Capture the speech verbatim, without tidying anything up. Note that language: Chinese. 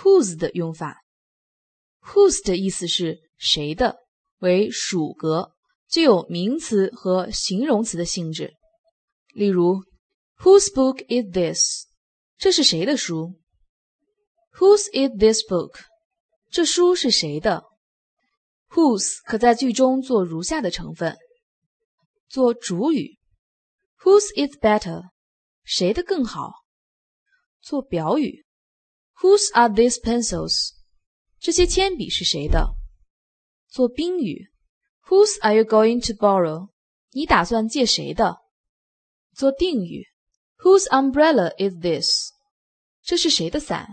whose 的用法。whose 的意思是谁的，为属格，具有名词和形容词的性质。例如 Whose book is this? 这是谁的书？ Whose is this book? 这书是谁的？ Whose 可在句中做如下的成分：做主语 Whose is better? 谁的更好？做表语 Whose are these pencils? 这些铅笔是谁的？做宾语 Whose are you going to borrow? 你打算借谁的？做定语 Whose umbrella is this? 这是谁的伞？